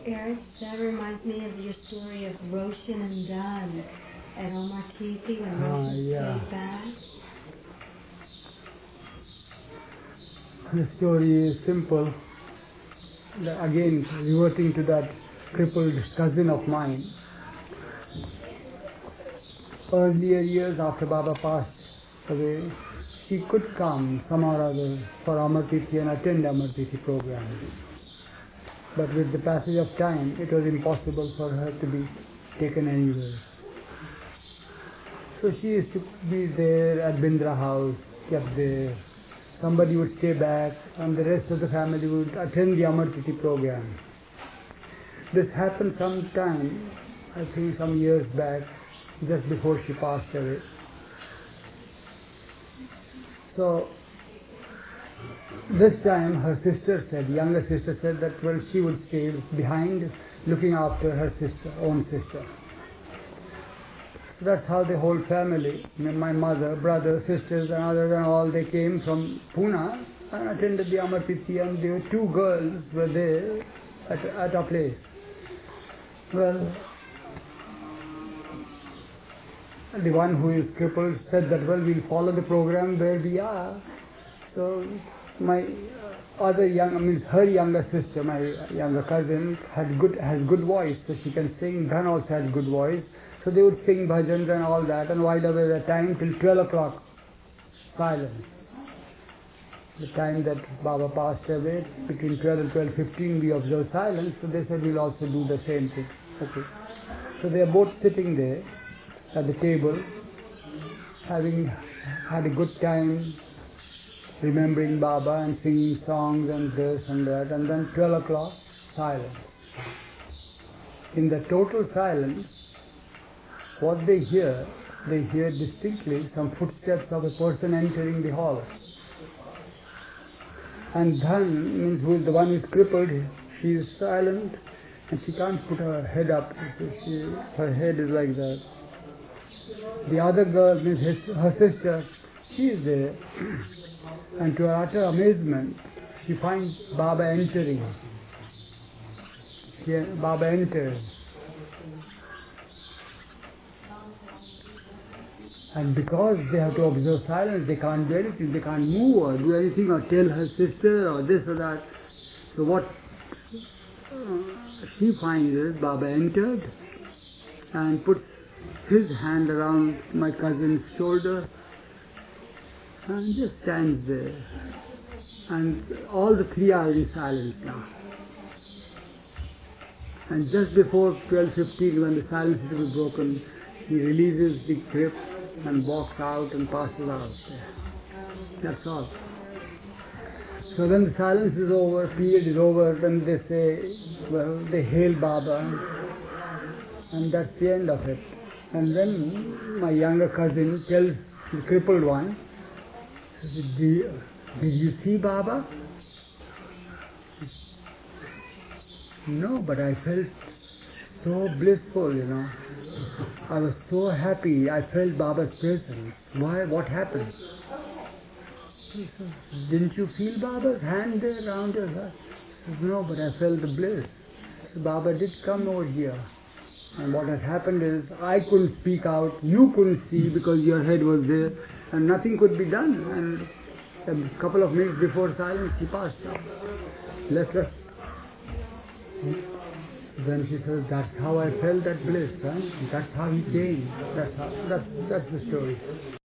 Eric, that reminds me of your story of Roshan and Dunn at Omar Tithi when Roshan stayed back. The story is simple. Again, reverting to that crippled cousin of mine. Earlier years after Baba passed away, she could come somehow or other for Amar Tithi and attend Amar Tithi program. But with the passage of time, it was impossible for her to be taken anywhere. So she used to be there at Bindra house, kept there. Somebody would stay back and the rest of the family would attend the Amar Tithi program. This happened sometime, I think some years back, just before she passed away. So this time her sister said, younger sister said that well she would stay behind looking after her sister, own sister. So that's how the whole family, my mother, brother, sisters and others and all, they came from Pune and attended the Amar Tithi, and there were 2 girls were there at our place. Well, the one who is crippled said that well we'll follow the program where we are. So my other her younger sister, my younger cousin, has good voice, so she can sing. Dhan also had good voice, so they would sing bhajans and all that, and while away the time till 12 o'clock, silence. The time that Baba passed away, between 12 and 12:15 we observed silence, so they said we'll also do the same thing. Okay. So they are both sitting there at the table, having had a good time, remembering Baba and singing songs and this and that, and then 12 o'clock, silence. In the total silence, what they hear distinctly some footsteps of a person entering the hall. And Dhan, means who is the one who is crippled, she is silent and she can't put her head up. Her head is like that. The other girl, means her sister, she is there. And to her utter amazement, she finds Baba entering. Baba enters. And because they have to observe silence, they can't do anything, they can't move or do anything or tell her sister or this or that. So what she finds is Baba entered and puts his hand around my cousin's shoulder and just stands there. And all the 3 are in silence now. And just before 12:15, when the silence is to be broken, he releases the grip and walks out and passes out there. That's all. So when the silence is over, period is over, then they say, well, they hail Baba, and that's the end of it. And then my younger cousin tells the crippled one, did you see Baba? No, but I felt so blissful, I was so happy, I felt Baba's presence. Why? What happened? He says, didn't you feel Baba's hand there around your heart? He says, no, but I felt the bliss. So Baba did come over here. And what has happened is, I couldn't speak out, you couldn't see because your head was there, and nothing could be done. And a couple of minutes before silence, he passed out. Left us. So then she says, that's how I felt that bliss, huh? That's how he came. That's the story.